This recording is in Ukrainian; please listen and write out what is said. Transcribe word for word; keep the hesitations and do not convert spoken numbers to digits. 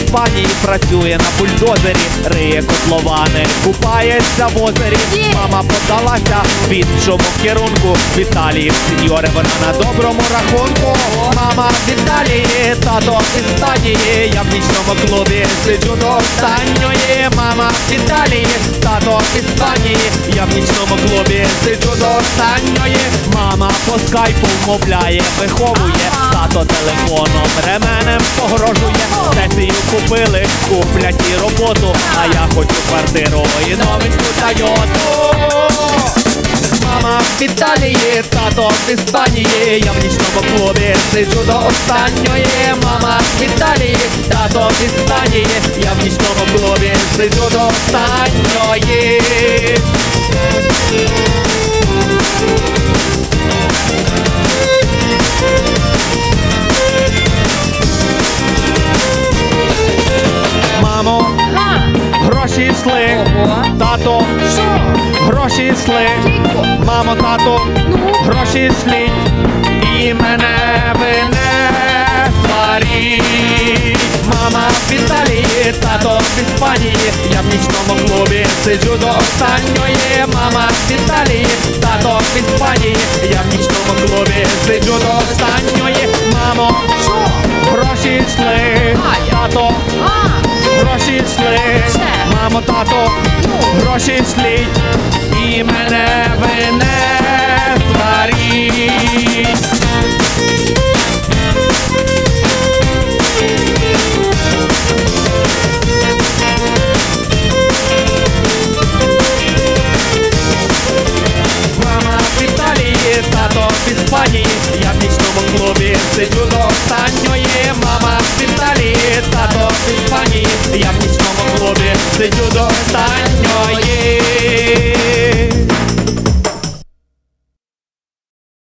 Іспанії працює на бульдозері, риє котловани, купається в озері. Мама подалася в іншому керунку. В Італії, сеньори, вона на доброму рахунку. Мама в Італії, тато в Іспанії. Я в нічному клубі сиджу до останньої. Мама в Італії, тато в Іспанії. Я в нічному клубі сиджу до останньої. Мама по скайпу вмовляє, виховує. Тато телефоном ременем погрожує. Сесію купили, куплять і роботу. А я хочу квартиру і новеньку Тойоту. Мама в Італії, тато в Іспанії. Я в нічному клубі сиджу до останньої. Мама в Італії, тато в Іспанії. Я в нічному клубі сиджу до останньої. Мамо, гроші йшли. Тато, гроші йшли. Мамо, тато, гроші йшли. І мене ви не сваріть. Мама в Італії, тато в Іспанії. Я в нічному клубі сиджу до останньої. Мама в Італії, тато в Іспанії. Я в нічному клубі сиджу до останньої. Мамо, гроші йшли. Тато, гроші йшли. Мамо, тато, гроші йшли. І мене ви не сваріть. Мама в Італії, тато в Іспанії. Я в нічному клубі сиджу до останньої. Мама в Італії, тато в Іспанії. Я в нічному клубі сиджу до останньої.